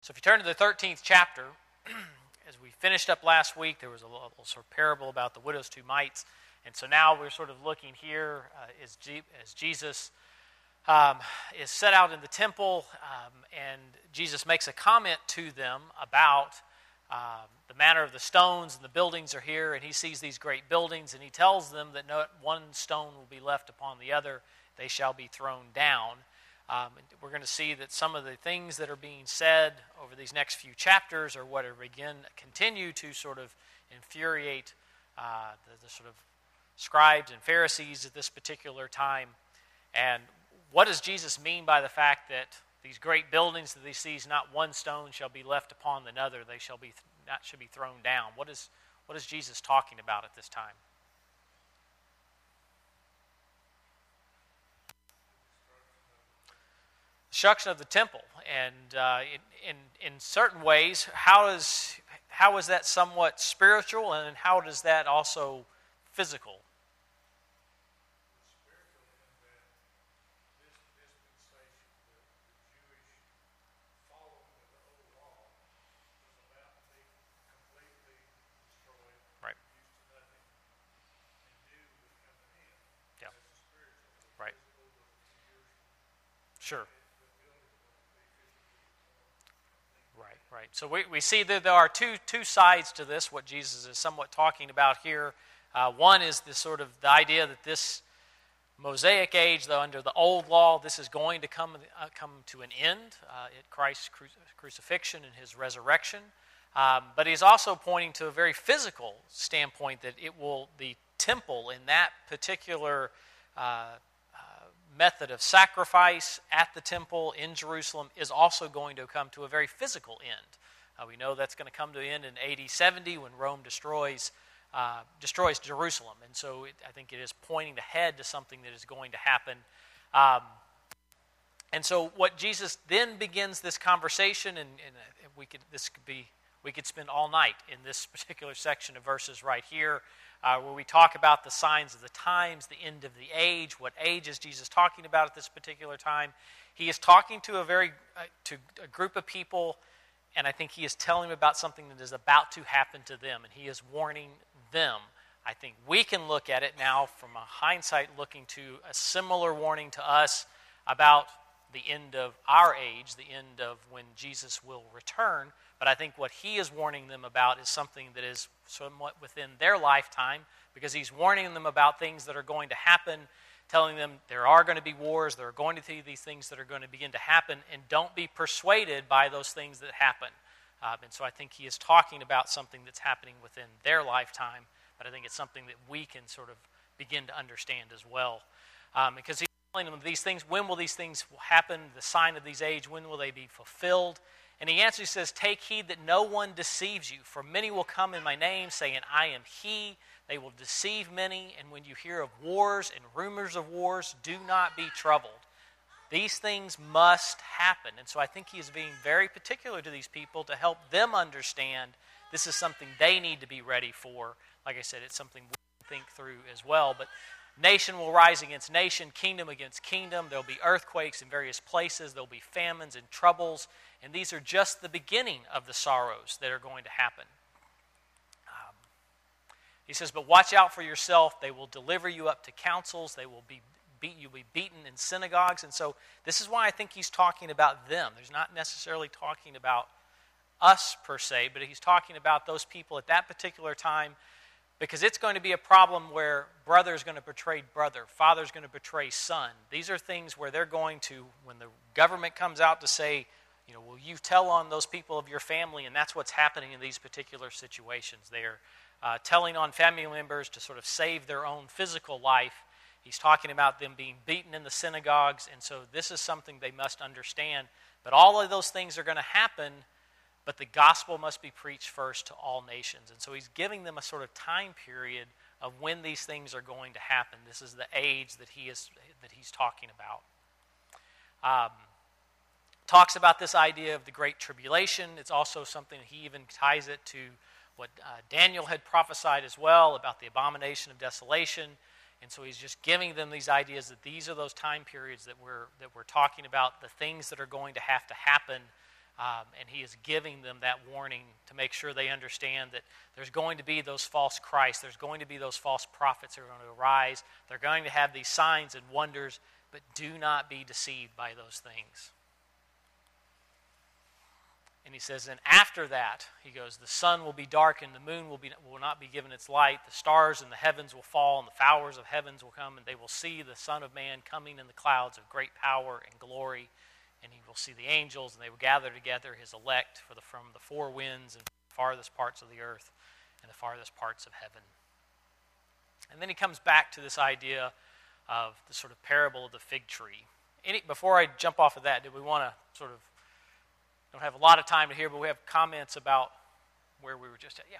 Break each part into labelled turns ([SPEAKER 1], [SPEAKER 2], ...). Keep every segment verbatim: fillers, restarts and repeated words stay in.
[SPEAKER 1] So if you turn to the thirteenth chapter, as we finished up last week, there was a little sort of parable about the widow's two mites. And so now we're sort of looking here uh, as, G- as Jesus um, is set out in the temple, um, and Jesus makes a comment to them about um, the manner of the stones, and the buildings are here, and he sees these great buildings, and he tells them that no one stone will be left upon the other, they shall be thrown down. Um, we're going to see that some of the things that are being said over these next few chapters are what are begin continue to sort of infuriate uh, the, the sort of scribes and Pharisees at this particular time. And what does Jesus mean by the fact that these great buildings that he sees, not one stone shall be left upon another; they shall be not should be thrown down? What is what is Jesus talking about at this time? Destruction of the temple, and uh, in, in in certain ways, how is how is that somewhat spiritual, and how does that also physical? Right. Yeah. Right. Sure. Right, right. So we, we see that there are two two sides to this, what Jesus is somewhat talking about here. Uh, one is the sort of the idea that this Mosaic age, though under the old law, this is going to come uh, come to an end uh, at Christ's cru- crucifixion and his resurrection. Um, but he's also pointing to a very physical standpoint, that it will, the temple in that particular uh, method of sacrifice at the temple in Jerusalem is also going to come to a very physical end. Uh, we know that's going to come to an end in A D seventy when Rome destroys uh, destroys Jerusalem. And so it, I think it is pointing ahead to something that is going to happen. Um, and so what Jesus then begins this conversation, and, and we could this could be we could spend all night in this particular section of verses right here, Uh, where we talk about the signs of the times, the end of the age. What age is Jesus talking about at this particular time? He is talking to a very uh, to a group of people, and I think he is telling them about something that is about to happen to them, and he is warning them. I think we can look at it now from a hindsight, looking to a similar warning to us about the end of our age, the end of when Jesus will return. But I think what he is warning them about is something that is somewhat within their lifetime, because he's warning them about things that are going to happen, telling them there are going to be wars, there are going to be these things that are going to begin to happen, and don't be persuaded by those things that happen. Um, and so I think he is talking about something that's happening within their lifetime, but I think it's something that we can sort of begin to understand as well. Um, because he's telling them these things, when will these things happen, the sign of these age, when will they be fulfilled? And he answers, he says, "Take heed that no one deceives you, for many will come in my name, saying, I am he. They will deceive many, and when you hear of wars and rumors of wars, do not be troubled." These things must happen. And so I think he is being very particular to these people to help them understand this is something they need to be ready for. Like I said, it's something we can think through as well. But nation will rise against nation, kingdom against kingdom. There'll be earthquakes in various places. There'll be famines and troubles. And these are just the beginning of the sorrows that are going to happen. Um, he says, "But watch out for yourself. They will deliver you up to councils. They will be beat, you'll be beaten in synagogues." And so this is why I think he's talking about them. There's not necessarily talking about us per se, but he's talking about those people at that particular time, because it's going to be a problem where brother is going to betray brother, father is going to betray son. These are things where they're going to, when the government comes out to say, you know, will you tell on those people of your family? And that's what's happening in these particular situations. They're uh, telling on family members to sort of save their own physical life. He's talking about them being beaten in the synagogues, and so this is something they must understand. But all of those things are going to happen, but the gospel must be preached first to all nations. And so he's giving them a sort of time period of when these things are going to happen. This is the age that he is that he's talking about. Um, talks about this idea of the Great Tribulation. It's also something that he even ties it to what uh, Daniel had prophesied as well about the abomination of desolation. And so he's just giving them these ideas that these are those time periods that we're that we're talking about, the things that are going to have to happen Um, and he is giving them that warning to make sure they understand that there's going to be those false Christs. There's going to be those false prophets that are going to arise. They're going to have these signs and wonders, but do not be deceived by those things. And he says, and after that, he goes, the sun will be darkened, the moon will, be, will not be given its light, the stars in the heavens will fall, and the fowls of heavens will come, and they will see the Son of Man coming in the clouds of great power and glory. And he will see the angels, and they will gather together his elect for the, from the four winds and the farthest parts of the earth and the farthest parts of heaven. And then he comes back to this idea of the sort of parable of the fig tree. Any, before I jump off of that, do we want to sort of, don't have a lot of time to hear, but we have comments about where we were just at. Yeah.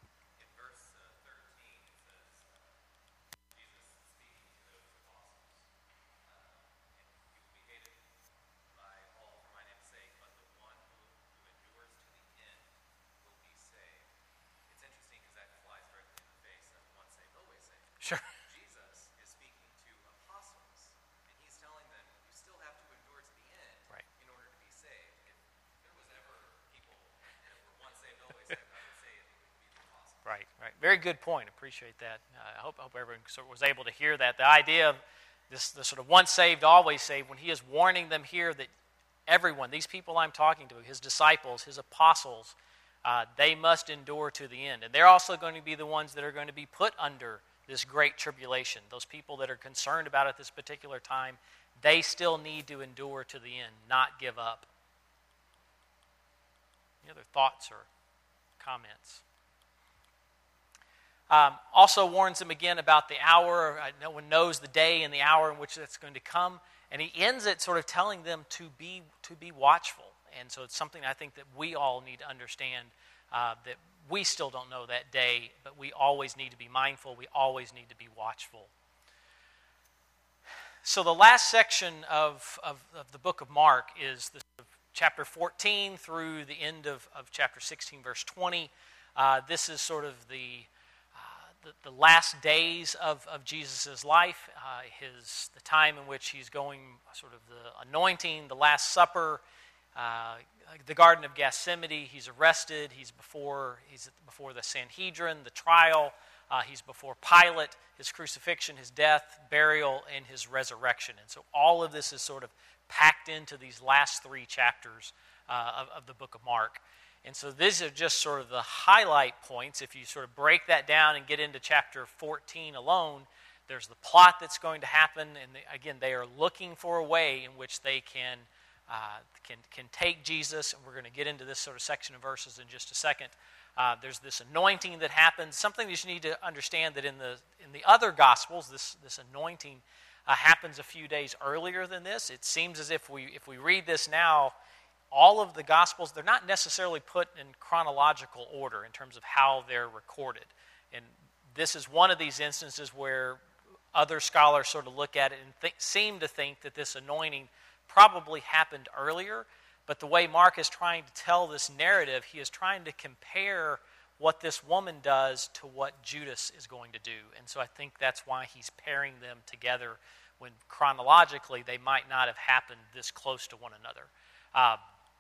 [SPEAKER 1] Sure.
[SPEAKER 2] Jesus is speaking to apostles, and he's telling them, you still have to endure to the end
[SPEAKER 1] right.
[SPEAKER 2] in order to be saved. If there was ever people that were once saved, always saved, I would say it would be the apostles.
[SPEAKER 1] Right, right. Very good point. Appreciate that. Uh, I hope, hope everyone sort of was able to hear that. The idea of this, the sort of once saved, always saved, when he is warning them here that everyone, these people I'm talking to, his disciples, his apostles, uh, they must endure to the end. And they're also going to be the ones that are going to be put under this great tribulation. Those people that are concerned about it at this particular time, they still need to endure to the end, not give up. Any other thoughts or comments? Um, also warns them again about the hour. No one knows the day and the hour in which that's going to come. And he ends it sort of telling them to be to be watchful. And so it's something I think that we all need to understand, uh, that we still don't know that day, but we always need to be mindful. We always need to be watchful. So the last section of, of, of the book of Mark is the chapter fourteen through the end of, of chapter sixteen, verse twenty. Uh, this is sort of the, uh, the the last days of, of Jesus' life, uh, his the time in which he's going, sort of the anointing, the Last Supper, Uh, the Garden of Gethsemane. He's arrested. He's before he's before the Sanhedrin, the trial. Uh, he's before Pilate, his crucifixion, his death, burial, and his resurrection. And so all of this is sort of packed into these last three chapters uh, of, of the book of Mark. And so these are just sort of the highlight points. If you sort of break that down and get into chapter fourteen alone, there's the plot that's going to happen. And they, again, they are looking for a way in which they can Uh, can can take Jesus, and we're going to get into this sort of section of verses in just a second. Uh, there's this anointing that happens. Something that you need to understand that in the in the other Gospels, this this anointing uh, happens a few days earlier than this. It seems as if we if we read this now, all of the Gospels, they're not necessarily put in chronological order in terms of how they're recorded. And this is one of these instances where other scholars sort of look at it and th- seem to think that this anointing probably happened earlier, but the way Mark is trying to tell this narrative, he is trying to compare what this woman does to what Judas is going to do. And so I think that's why he's pairing them together when chronologically they might not have happened this close to one another. Uh,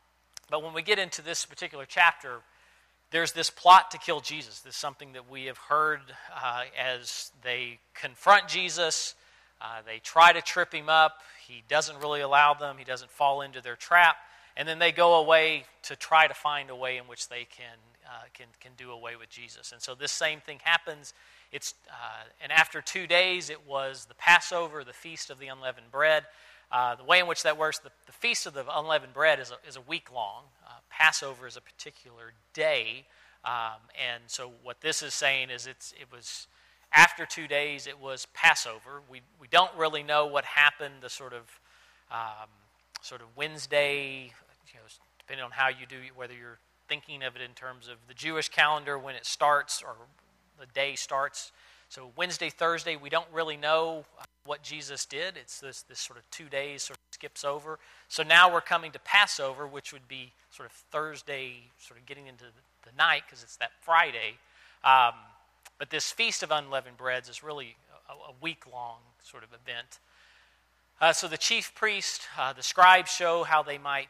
[SPEAKER 1] but when we get into this particular chapter, there's this plot to kill Jesus. This is something that we have heard uh, as they confront Jesus. Uh, they try to trip him up. He doesn't really allow them. He doesn't fall into their trap. And then they go away to try to find a way in which they can uh, can can do away with Jesus. And so this same thing happens. It's uh, and after two days, it was the Passover, the Feast of the Unleavened Bread. Uh, the way in which that works, the, the Feast of the Unleavened Bread is a, is a week long. Uh, Passover is a particular day. Um, and so what this is saying is it's it was... After two days, it was Passover. We we don't really know what happened. The sort of um, sort of Wednesday, you know, depending on how you do, whether you're thinking of it in terms of the Jewish calendar when it starts or the day starts. So Wednesday, Thursday, we don't really know what Jesus did. It's this this sort of two days sort of skips over. So now we're coming to Passover, which would be sort of Thursday, sort of getting into the night because it's that Friday. Um, But this Feast of Unleavened Breads is really a, a week-long sort of event. Uh, so the chief priest, uh, the scribes show how they might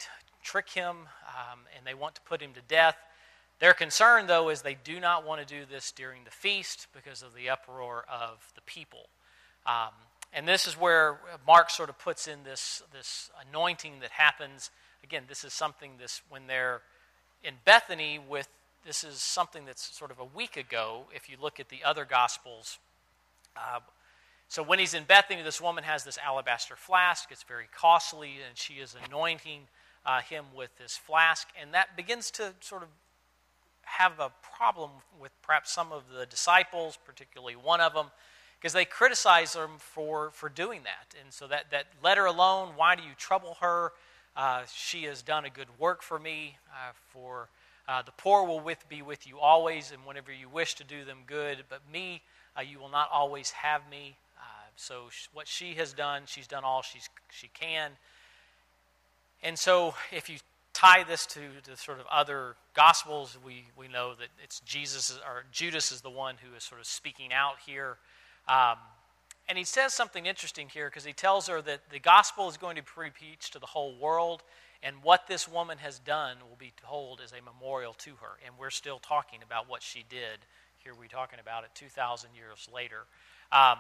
[SPEAKER 1] trick him, um, and they want to put him to death. Their concern, though, is they do not want to do this during the feast because of the uproar of the people. Um, and this is where Mark sort of puts in this, this anointing that happens. Again, this is something this when they're in Bethany with, this is something that's sort of a week ago if you look at the other Gospels. Uh, so when he's in Bethany, this woman has this alabaster flask. It's very costly, and she is anointing uh, him with this flask. And that begins to sort of have a problem with perhaps some of the disciples, particularly one of them, because they criticize them for, for doing that. And so that, that let her alone. Why do you trouble her? Uh, she has done a good work for me. Uh, for uh, the poor will with, be with you always, and whenever you wish to do them good. But me, uh, you will not always have me. Uh, so sh- what she has done, she's done all she's, she can. And so if you tie this to the sort of other Gospels, we, we know that it's Jesus, or Judas is the one who is sort of speaking out here. Um, and he says something interesting here because he tells her that the gospel is going to be preached to the whole world, and what this woman has done will be told as a memorial to her. And we're still talking about what she did. Here we're talking about it two thousand years later. Um,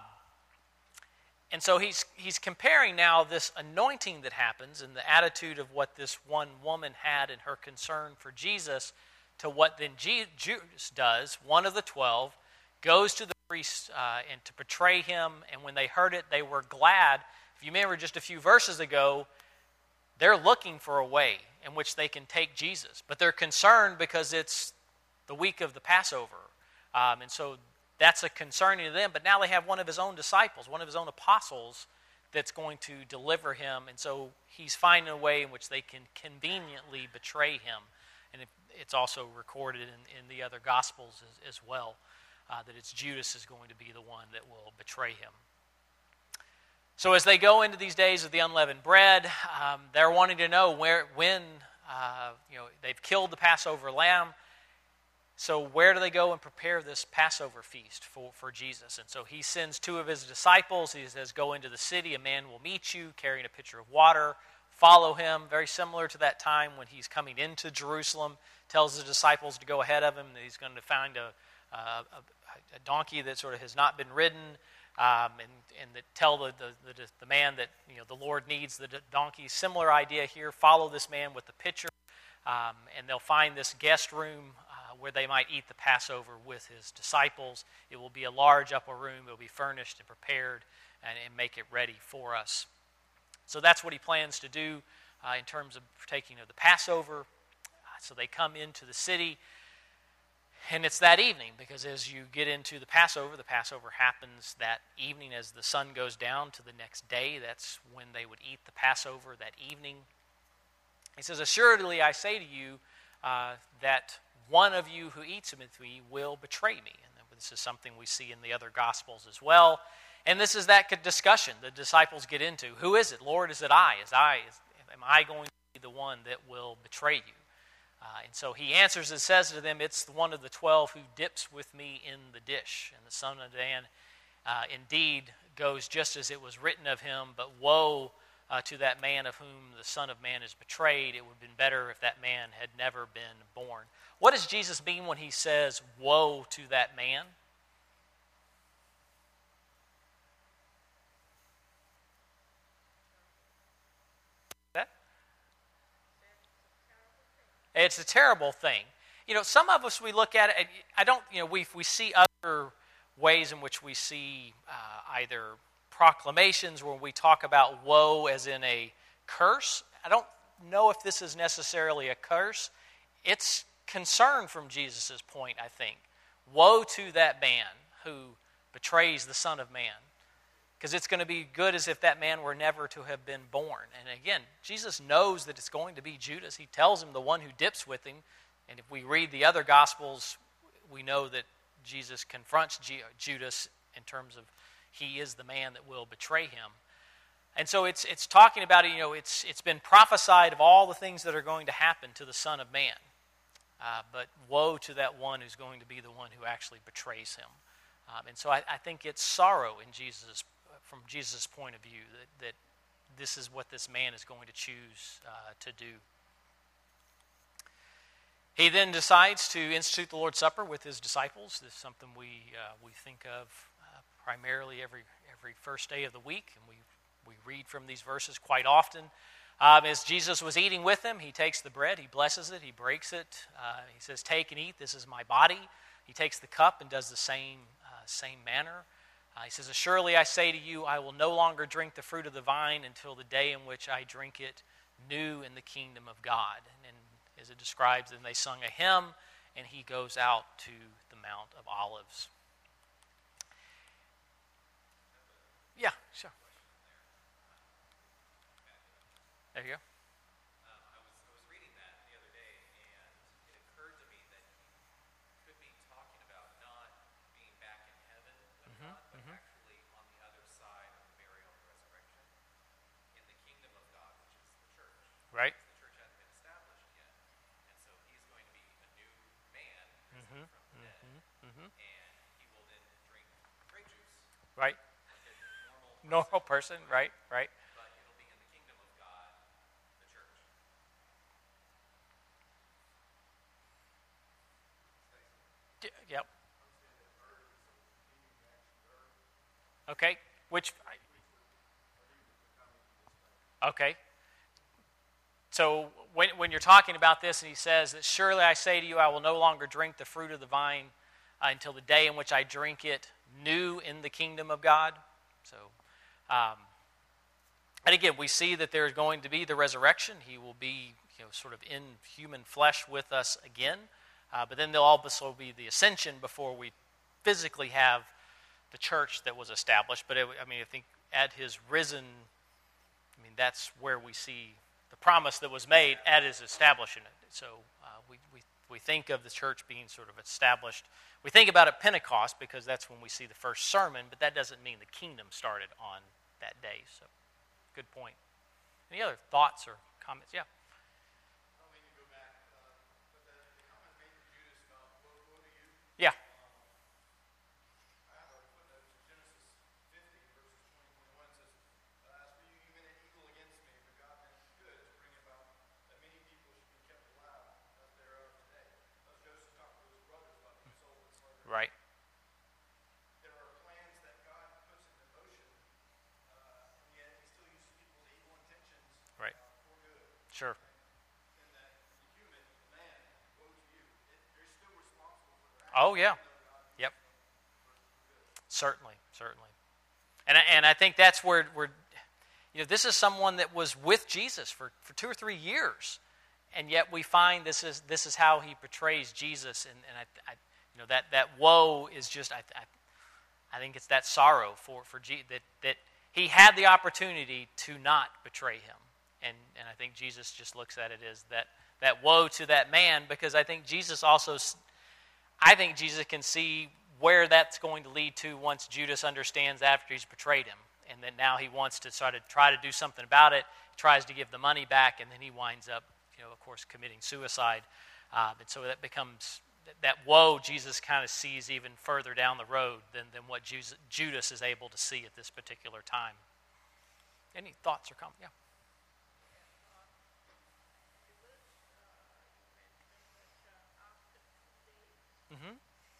[SPEAKER 1] And so he's he's comparing now this anointing that happens and the attitude of what this one woman had and her concern for Jesus to what then Judas does. One of the twelve goes to the priest uh, and to betray him. And when they heard it, they were glad. If you remember just a few verses ago, they're looking for a way in which they can take Jesus. But they're concerned because it's the week of the Passover. Um, and so that's a concerning to them, but now they have one of his own disciples, one of his own apostles that's going to deliver him, and so he's finding a way in which they can conveniently betray him. And it, it's also recorded in, in the other Gospels as, as well, uh, that it's Judas is going to be the one that will betray him. So as they go into these days of the unleavened bread, um, they're wanting to know where, when, uh, you know, they've killed the Passover lamb. So where do they go and prepare this Passover feast for, for Jesus? And so he sends two of his disciples. He says, go into the city. A man will meet you carrying a pitcher of water. Follow him. Very similar to that time when he's coming into Jerusalem. Tells the disciples to go ahead of him. That he's going to find a, a, a donkey that sort of has not been ridden. Um, and, and that tell the, the, the, the man that, you know, the Lord needs the donkey. Similar idea here. Follow this man with the pitcher. Um, and they'll find this guest room uh, where they might eat the Passover with his disciples. It will be a large upper room. It will be furnished and prepared and, and make it ready for us. So that's what he plans to do uh, in terms of partaking of the Passover. Uh, so they come into the city, and it's that evening because as you get into the Passover, the Passover happens that evening as the sun goes down to the next day. That's when they would eat the Passover, that evening. He says, assuredly I say to you uh, that one of you who eats with me will betray me. And this is something we see in the other Gospels as well. And this is that discussion the disciples get into. Who is it? Lord, is it I? Is I? Is, am I going to be the one that will betray you? Uh, and so he answers and says to them, it's one of the twelve who dips with me in the dish. And the Son of Man uh, indeed goes just as it was written of him, but woe Uh, to that man of whom the Son of Man is betrayed. It would have been better if that man had never been born. What does Jesus mean when he says, woe to that man? That? It's a terrible thing. You know, some of us, we look at it, I don't, you know, we, we see other ways in which we see uh, either proclamations where we talk about woe as in a curse. I don't know if this is necessarily a curse. It's concern from Jesus' point, I think. Woe to that man who betrays the Son of Man. Because it's going to be good as if that man were never to have been born. And again, Jesus knows that it's going to be Judas. He tells him the one who dips with him. And if we read the other Gospels, we know that Jesus confronts Judas in terms of he is the man that will betray him. And so it's it's talking about, you know, it's it's been prophesied of all the things that are going to happen to the Son of Man. Uh, but woe to that one who's going to be the one who actually betrays him. Um, and so I, I think it's sorrow in Jesus, from Jesus' point of view, that, that this is what this man is going to choose uh, to do. He then decides to institute the Lord's Supper with his disciples. This is something we uh, we think of uh, primarily every every first day of the week, and we, we read from these verses quite often. Um, as Jesus was eating with them, he takes the bread, he blesses it, he breaks it. Uh, he says, "Take and eat, this is my body." He takes the cup and does the same, uh, same manner. Uh, he says, "Surely I say to you, I will no longer drink the fruit of the vine until the day in which I drink it new in the kingdom of God." And, and as it describes, then they sung a hymn, and he goes out to the Mount of Olives. Yeah, sure. There you go.
[SPEAKER 2] Um, I was I was reading that the other day, and it occurred to me that he could be talking about not being back in heaven with
[SPEAKER 1] Mm-hmm,
[SPEAKER 2] God, but
[SPEAKER 1] mm-hmm.
[SPEAKER 2] actually on the other side of the burial and resurrection, in the kingdom of God, which is the church.
[SPEAKER 1] Right.
[SPEAKER 2] The church hasn't been established yet, and so he's going to be a new man risen
[SPEAKER 1] Mm-hmm,
[SPEAKER 2] from the dead,
[SPEAKER 1] mm-hmm, mm-hmm.
[SPEAKER 2] and he will then drink grape juice
[SPEAKER 1] Right.
[SPEAKER 2] like a normal
[SPEAKER 1] Normal person, right, right.
[SPEAKER 2] but it'll be in the kingdom of God, the church.
[SPEAKER 1] Y- Yep. Okay. Which? Okay. So when when you're talking about this, and he says that, "Surely I say to you, I will no longer drink the fruit of the vine uh, until the day in which I drink it new in the kingdom of God." So, um, and again, we see that there's going to be the resurrection. He will be, you know, sort of in human flesh with us again. Uh, but then there'll also be the ascension before we physically have the church that was established. But it, I mean, I think at his risen, I mean, that's where we see the promise that was made at his establishing it. So uh, we, we we think of the church being sort of established. We think about it Pentecost because that's when we see the first sermon, but that doesn't mean the kingdom started on that day. So, good point. Any other thoughts or comments? Yeah.
[SPEAKER 3] I don't mean to go back, uh, but the, the comment made to Judas about woe, woe to you.
[SPEAKER 1] Yeah.
[SPEAKER 3] I have a footnote in Genesis fifty, verses twenty, twenty-one says, uh, "As for you, you meant evil against me, but God meant good to bring about that many people should be kept alive as they are of today." As Joseph talked to his brothers about being sold and slaughtered.
[SPEAKER 1] Right.
[SPEAKER 3] There are plans that God puts into motion, uh, and yet He still uses people's evil intentions
[SPEAKER 1] Right.
[SPEAKER 3] uh, for good.
[SPEAKER 1] Sure.
[SPEAKER 3] And that the human, the man, woe to you. It, they're still responsible for their actions.
[SPEAKER 1] Oh, yeah. Yep. Certainly, certainly. And I- and I think that's where we're, you know, this is someone that was with Jesus for, for two or three years, and yet we find this is this is how he portrays Jesus, and, and I, I you know that, that woe is just I, I I think it's that sorrow for for G, that that he had the opportunity to not betray him, and and I think Jesus just looks at it as that that woe to that man, because I think Jesus also I think Jesus can see where that's going to lead to once Judas understands after he's betrayed him, and then now he wants to sort of try to do something about it, tries to give the money back, and then he winds up, you know, of course, committing suicide. Uh, and so that becomes, that woe Jesus kind of sees even further down the road than, than what Jesus, Judas is able to see at this particular time. Any thoughts or comments? Yeah. Mm-hmm.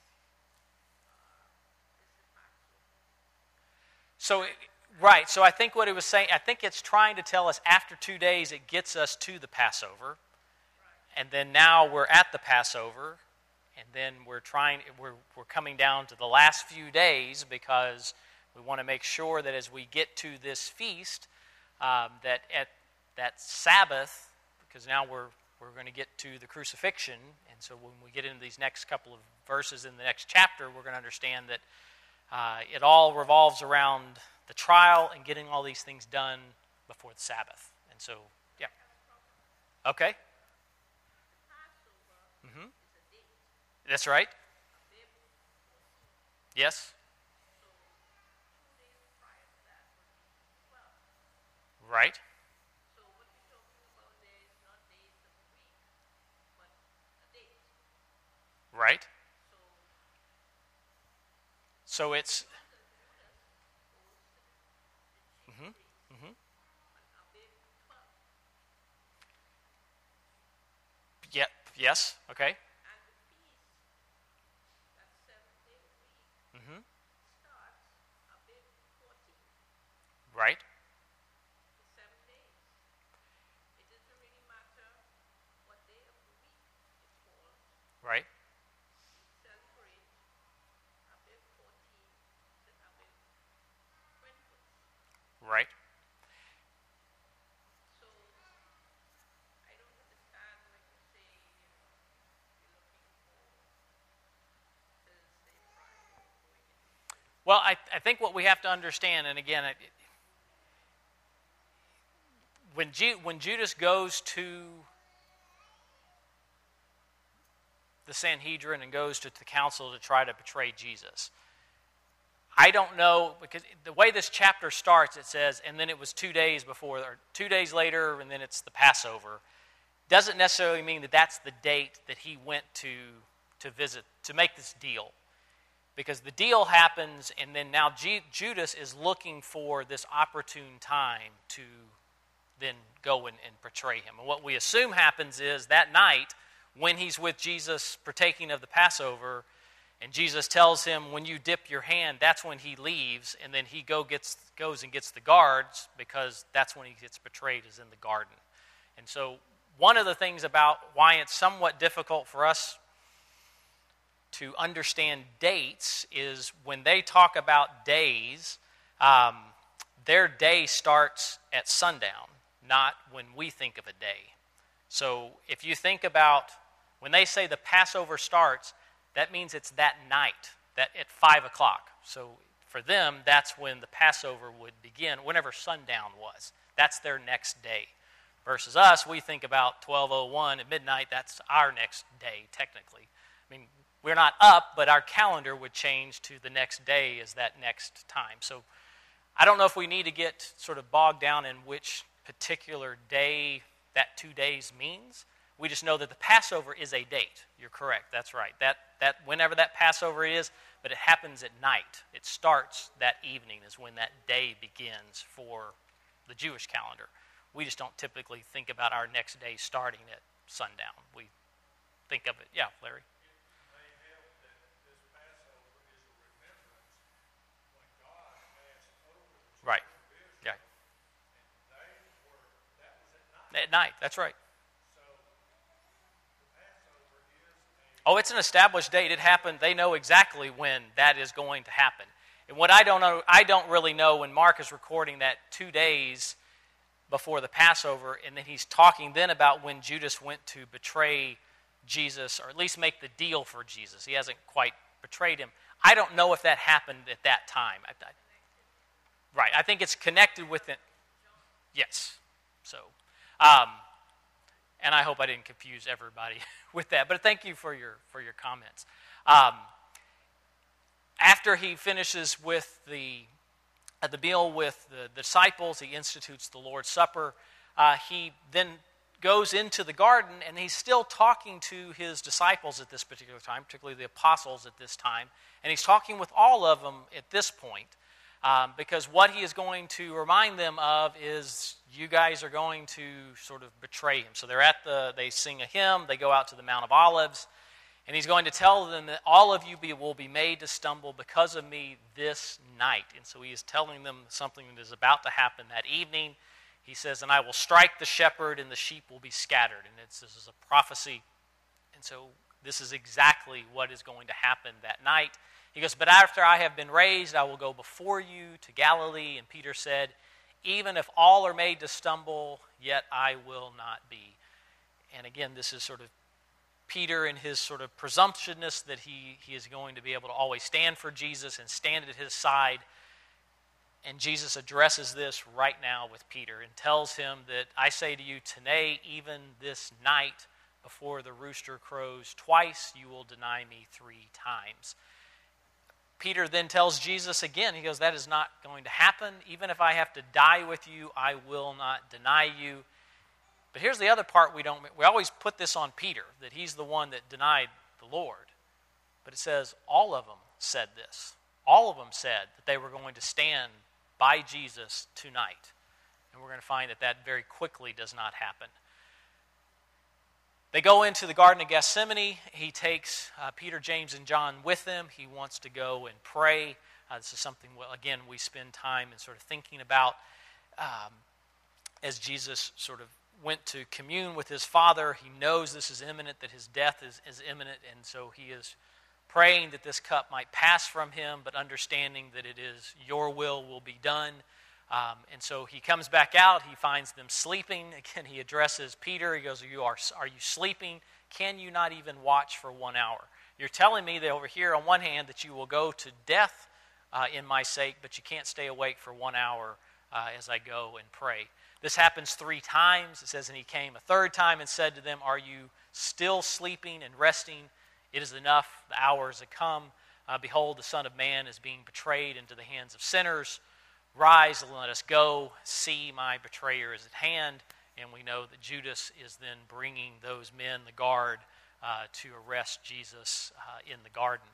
[SPEAKER 1] So, right, so I think what it was saying, I think it's trying to tell us after two days it gets us to the Passover. And then now we're at the Passover, and then we're trying, we're, we're coming down to the last few days because we want to make sure that as we get to this feast, um, that at that Sabbath, because now we're we're going to get to the crucifixion, and so when we get into these next couple of verses in the next chapter, we're going to understand that Uh, it all revolves around the trial and getting all these things done before the Sabbath. And so, yeah. Okay. Mm-hmm. That's right. Yes. Right. Right. So it's, mm-hmm, mm-hmm. Yeah, Yes, okay.
[SPEAKER 4] And the feast, that seven-day week,
[SPEAKER 1] Mm-hmm.
[SPEAKER 4] starts Abib fourteen,
[SPEAKER 1] Right,
[SPEAKER 4] the seven days. It doesn't really matter what day of the week it falls.
[SPEAKER 1] right,
[SPEAKER 4] We celebrate Abib fourteen to Abib twenty.
[SPEAKER 1] right.
[SPEAKER 4] So I don't understand when you say, you know, you're looking for Thursday, Friday, going into
[SPEAKER 1] Well, I, I think what we have to understand, and again, it, when, Ju, when Judas goes to the Sanhedrin and goes to the council to try to betray Jesus, I don't know, because the way this chapter starts, it says, and then it was two days before, or two days later, and then it's the Passover. Doesn't necessarily mean that that's the date that he went to to visit, to make this deal. Because the deal happens, and then now G- Judas is looking for this opportune time to then go and, and betray him. And what we assume happens is that night, when he's with Jesus partaking of the Passover, and Jesus tells him, when you dip your hand, that's when he leaves, and then he go gets goes and gets the guards, because that's when he gets betrayed, is in the garden. And so one of the things about why it's somewhat difficult for us to understand dates is when they talk about days, um, their day starts at sundown, not when we think of a day. So if you think about, when they say the Passover starts, that means it's that night, that at five o'clock. So for them, that's when the Passover would begin, whenever sundown was. That's their next day. Versus us, we think about twelve oh one at midnight, that's our next day, technically. I mean, we're not up, but our calendar would change to the next day as that next time. So I don't know if we need to get sort of bogged down in which particular day that two days means. We just know that the Passover is a date. You're correct. That's right. That that whenever that Passover is, but it happens at night. It starts that evening is when that day begins for the Jewish calendar. We just don't typically think about our next day starting at sundown. We think of it. Yeah, Larry. Right. Yeah. At night. That's right. Oh, it's an established date. It happened. They know exactly when that is going to happen. And what I don't know, I don't really know when Mark is recording that two days before the Passover, and then he's talking then about when Judas went to betray Jesus, or at least make the deal for Jesus. He hasn't quite betrayed him. I don't know if that happened at that time. I, I, right. I think it's connected with it. Yes. So, um, and I hope I didn't confuse everybody with that. But thank you for your for your comments. Um, after he finishes with the uh, the meal with the, the disciples, he institutes the Lord's Supper. Uh, he then goes into the garden, and he's still talking to his disciples at this particular time, particularly the apostles at this time. And he's talking with all of them at this point, um, because what he is going to remind them of is, you guys are going to sort of betray him. So they're at the, they sing a hymn, they go out to the Mount of Olives, and he's going to tell them that all of you be, will be made to stumble because of me this night. And so he is telling them something that is about to happen that evening. He says, and I will strike the shepherd and the sheep will be scattered. And it's, this is a prophecy. And so this is exactly what is going to happen that night. He goes, but after I have been raised, I will go before you to Galilee. And Peter said, even if all are made to stumble, yet I will not be. And again, this is sort of Peter in his sort of presumptuousness that he, he is going to be able to always stand for Jesus and stand at his side. And Jesus addresses this right now with Peter and tells him that I say to you today, even this night before the rooster crows twice, you will deny me three times. Peter then tells Jesus again, he goes, that is not going to happen. Even if I have to die with you, I will not deny you. But here's the other part we don't, we always put this on Peter, that he's the one that denied the Lord. But it says all of them said this. All of them said that they were going to stand by Jesus tonight. And we're going to find that that very quickly does not happen. They go into the Garden of Gethsemane. He takes uh, Peter, James, and John with them. He wants to go and pray. Uh, this is something, well, again, we spend time in sort of thinking about um, as Jesus sort of went to commune with his Father. He knows this is imminent, that his death is, is imminent, and so he is praying that this cup might pass from him, but understanding that it is your will will be done. Um, and so he comes back out. He finds them sleeping. Again, he addresses Peter. He goes, you are, are you sleeping? Can you not even watch for one hour? You're telling me that over here, on one hand, that you will go to death uh, in my sake, but you can't stay awake for one hour uh, as I go and pray. This happens three times. It says, and he came a third time and said to them, are you still sleeping and resting? It is enough. The hour is come. Uh, behold, the Son of Man is being betrayed into the hands of sinners. Rise and let us go. See, my betrayer is at hand. And we know that Judas is then bringing those men, the guard, uh, to arrest Jesus uh, in the garden.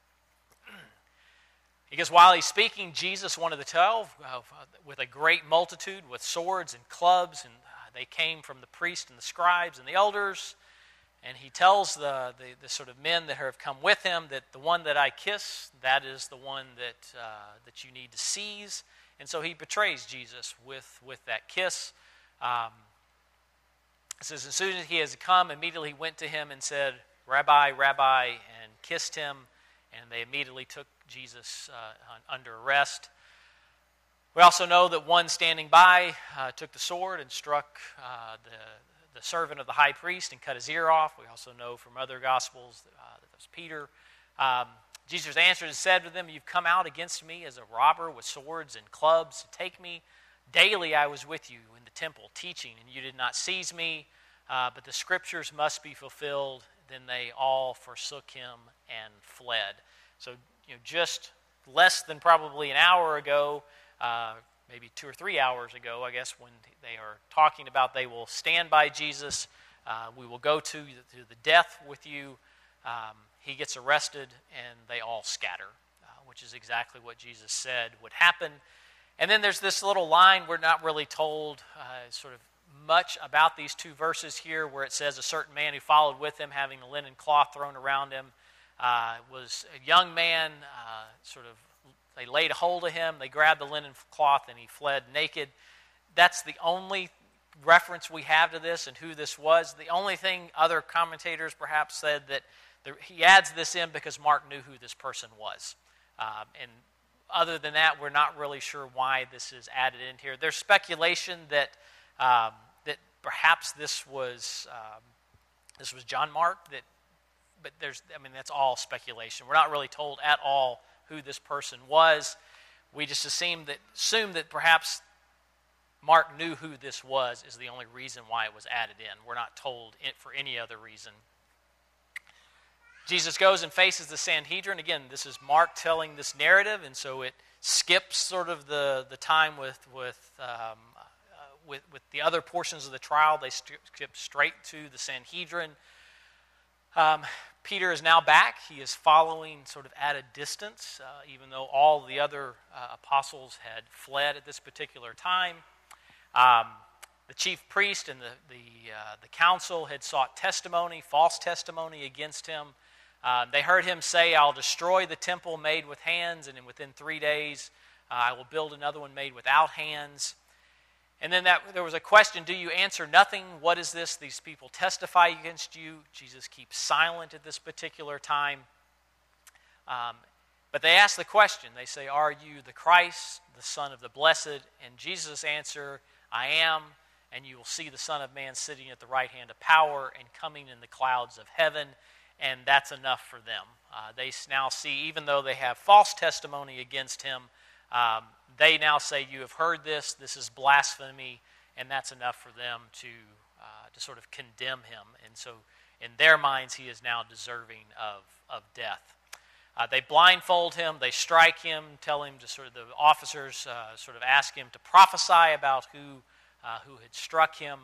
[SPEAKER 1] Because while he's speaking, Jesus, one of the twelve, uh, with a great multitude, with swords and clubs, and uh, they came from the priests and the scribes and the elders, and he tells the, the, the sort of men that have come with him that the one that I kiss, that is the one that uh, that you need to seize. And so he betrays Jesus with, with that kiss. Um, it says, as soon as he has come, immediately he went to him and said, Rabbi, Rabbi, and kissed him. And they immediately took Jesus uh, under arrest. We also know that one standing by uh, took the sword and struck uh, the, the servant of the high priest and cut his ear off. We also know from other Gospels that, uh, that was Peter. Um, Jesus answered and said to them, you've come out against me as a robber with swords and clubs to take me. Daily I was with you in the temple teaching, and you did not seize me. Uh, but the scriptures must be fulfilled. Then they all forsook him and fled. So, you know, just less than probably an hour ago, uh, maybe two or three hours ago, I guess, when they are talking about they will stand by Jesus, uh, we will go to, to the death with you. Um, he gets arrested, and they all scatter, uh, which is exactly what Jesus said would happen. And then there's this little line, we're not really told uh, sort of much about these two verses here, where it says a certain man who followed with him, having a linen cloth thrown around him, uh, was a young man, uh, sort of, they laid hold of him, they grabbed the linen cloth, and he fled naked. That's the only reference we have to this and who this was. The only thing other commentators perhaps said that the, he adds this in because Mark knew who this person was. Um, and other than that, we're not really sure why this is added in here. There's speculation that um, that perhaps this was um, this was John Mark. That, but there's, I mean, that's all speculation. We're not really told at all who this person was. We just assume that assume that perhaps Mark knew who this was is the only reason why it was added in. We're not told it for any other reason. Jesus goes and faces the Sanhedrin. Again, this is Mark telling this narrative, and so it skips sort of the, the time with with, um, uh, with with the other portions of the trial. They skip straight to the Sanhedrin. Um, Peter is now back. He is following sort of at a distance, uh, even though all the other uh, apostles had fled at this particular time. Um, the chief priest and the the, uh, the council had sought testimony, false testimony against him. Uh, they heard him say, I'll destroy the temple made with hands, and within three days uh, I will build another one made without hands. And then that, there was a question, do you answer nothing? What is this? These people testify against you. Jesus keeps silent at this particular time. Um, but they ask the question. They say, are you the Christ, the Son of the Blessed? And Jesus answer, I am, and you will see the Son of Man sitting at the right hand of power and coming in the clouds of heaven. And that's enough for them. Uh, they now see, even though they have false testimony against him, um, they now say, you have heard this, this is blasphemy, and that's enough for them to uh, to sort of condemn him. And so in their minds, he is now deserving of, of death. Uh, they blindfold him, they strike him, tell him to sort of, the officers uh, sort of ask him to prophesy about who, uh, who had struck him.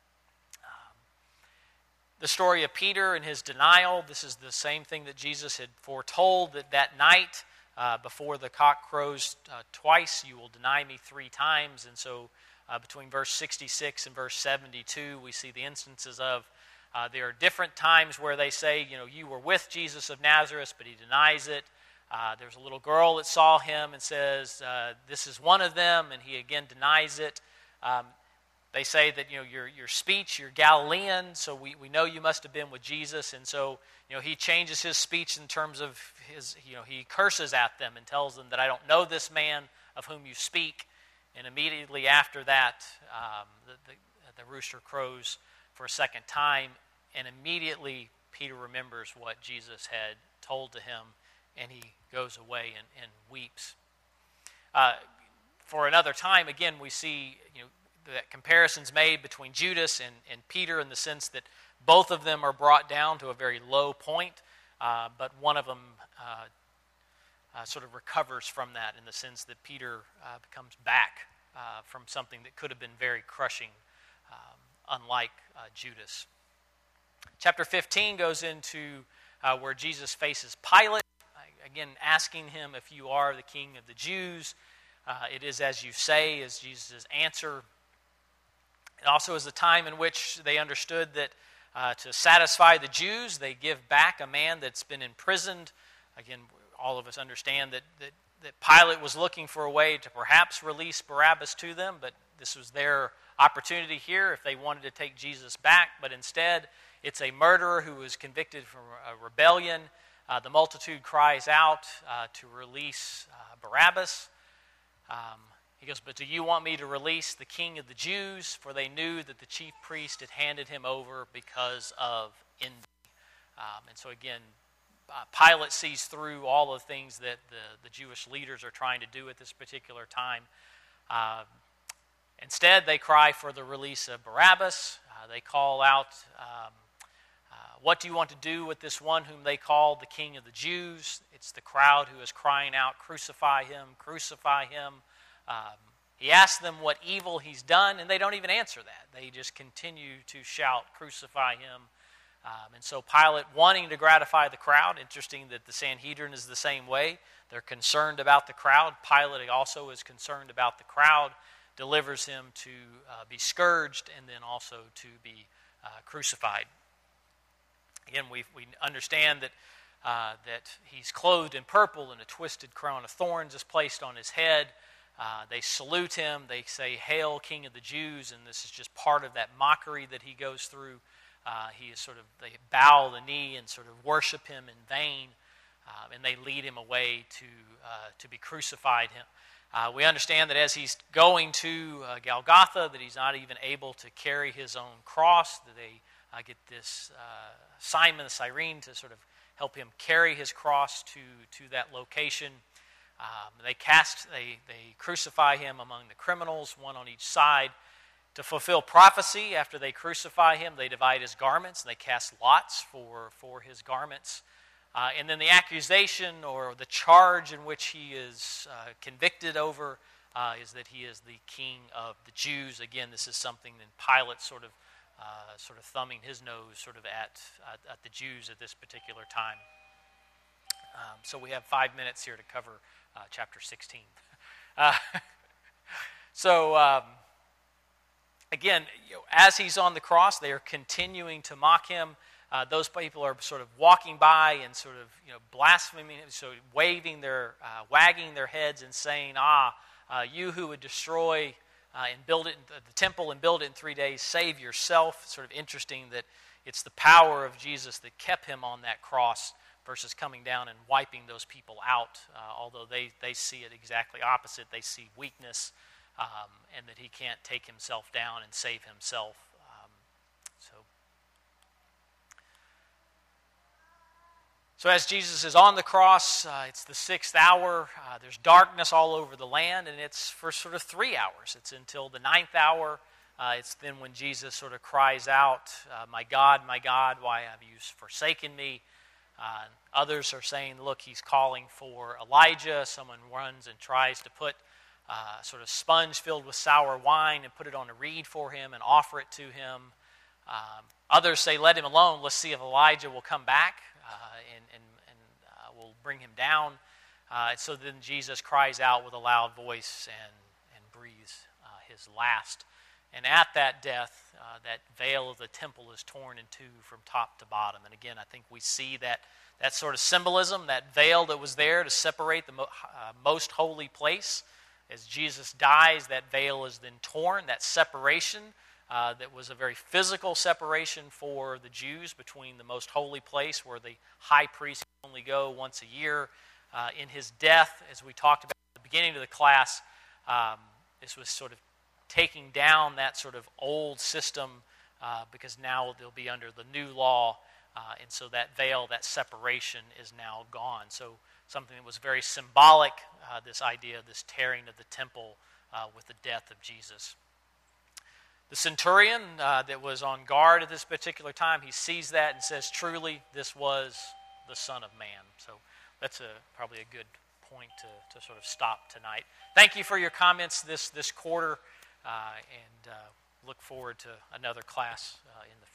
[SPEAKER 1] The story of Peter and his denial, this is the same thing that Jesus had foretold, that that night uh, before the cock crows uh, twice, you will deny me three times. And so uh, between verse sixty-six and verse seventy-two, we see the instances of Uh, there are different times where they say, you know, you were with Jesus of Nazareth, but he denies it. Uh, there's a little girl that saw him and says, uh, this is one of them, and he again denies it. Um, they say that, you know, your your speech, you're Galilean, so we, we know you must have been with Jesus. And so, you know, he changes his speech in terms of his, you know, he curses at them and tells them that I don't know this man of whom you speak. And immediately after that, um, the, the, the rooster crows for a second time, and immediately Peter remembers what Jesus had told to him, and he goes away and, and weeps. Uh, for another time, again, we see, you know, that comparison's made between Judas and, and Peter in the sense that both of them are brought down to a very low point, uh, but one of them uh, uh, sort of recovers from that in the sense that Peter uh, comes back uh, from something that could have been very crushing, um, unlike uh, Judas. Chapter fifteen goes into uh, where Jesus faces Pilate, again asking him if you are the king of the Jews. Uh, it is as you say is Jesus' answer. It also is a time in which they understood that uh, to satisfy the Jews, they give back a man that's been imprisoned. Again, all of us understand that, that, that Pilate was looking for a way to perhaps release Barabbas to them, but this was their opportunity here if they wanted to take Jesus back. But instead, it's a murderer who was convicted for a rebellion. Uh, the multitude cries out uh, to release uh, Barabbas. Um, He goes, but do you want me to release the king of the Jews? For they knew that the chief priest had handed him over because of envy. Um, and so again, uh, Pilate sees through all the things that the, the Jewish leaders are trying to do at this particular time. Uh, instead, they cry for the release of Barabbas. Uh, they call out, um, uh, what do you want to do with this one whom they call the king of the Jews? It's the crowd who is crying out, crucify him, crucify him. Um, he asks them what evil he's done, and they don't even answer that. They just continue to shout, crucify him. Um, and so Pilate, wanting to gratify the crowd, interesting that the Sanhedrin is the same way. They're concerned about the crowd. Pilate also is concerned about the crowd, delivers him to uh, be scourged and then also to be uh, crucified. Again, we we understand that uh, that he's clothed in purple and a twisted crown of thorns is placed on his head. Uh, they salute him. They say, "Hail, King of the Jews!" And this is just part of that mockery that he goes through. Uh, he is sort of they bow the knee and sort of worship him in vain, uh, and they lead him away to uh, to be crucified. Him. Uh, we understand that as he's going to uh, Golgotha, that he's not even able to carry his own cross. That they uh, get this uh, Simon the Cyrene to sort of help him carry his cross to to that location. Um, they cast, they, they crucify him among the criminals, one on each side. To fulfill prophecy, after they crucify him, they divide his garments, and they cast lots for, for his garments. Uh, and then the accusation or the charge in which he is uh, convicted over uh, is that he is the king of the Jews. Again, this is something that Pilate sort of uh, sort of thumbing his nose sort of at, at, at the Jews at this particular time. Um, so we have five minutes here to cover uh, chapter sixteen. Uh, so um, again, you know, as he's on the cross, they are continuing to mock him. Uh, those people are sort of walking by and sort of you know blaspheming him, so waving their, uh, wagging their heads and saying, "Ah, uh, you who would destroy uh, and build it, the temple and build it in three days, save yourself." It's sort of interesting that it's the power of Jesus that kept him on that cross, versus coming down and wiping those people out, uh, although they, they see it exactly opposite. They see weakness um, and that he can't take himself down and save himself. Um, so, so as Jesus is on the cross, uh, it's the sixth hour. Uh, there's darkness all over the land, and it's for sort of three hours. It's until the ninth hour. Uh, it's then when Jesus sort of cries out, uh, "My God, my God, why have you forsaken me?" Uh, others are saying, look, he's calling for Elijah. Someone runs and tries to put uh, sort of sponge filled with sour wine and put it on a reed for him and offer it to him. Um, others say, let him alone. Let's see if Elijah will come back uh, and, and, and uh, will bring him down. Uh, and so then Jesus cries out with a loud voice and, and breathes uh, his last. And at that death, uh, that veil of the temple is torn in two from top to bottom. And again, I think we see that, that sort of symbolism, that veil that was there to separate the mo- uh, most holy place. As Jesus dies, that veil is then torn, that separation uh, that was a very physical separation for the Jews between the most holy place where the high priest could only go once a year. Uh, in his death, as we talked about at the beginning of the class, um, this was sort of taking down that sort of old system uh, because now they'll be under the new law, uh, and so that veil, that separation is now gone. So something that was very symbolic, uh, this idea of this tearing of the temple uh, with the death of Jesus. The centurion uh, that was on guard at this particular time, he sees that and says, truly, this was the Son of Man. So that's a, probably a good point to, to sort of stop tonight. Thank you for your comments this, this quarter, uh, and uh, look forward to another class uh, in the future.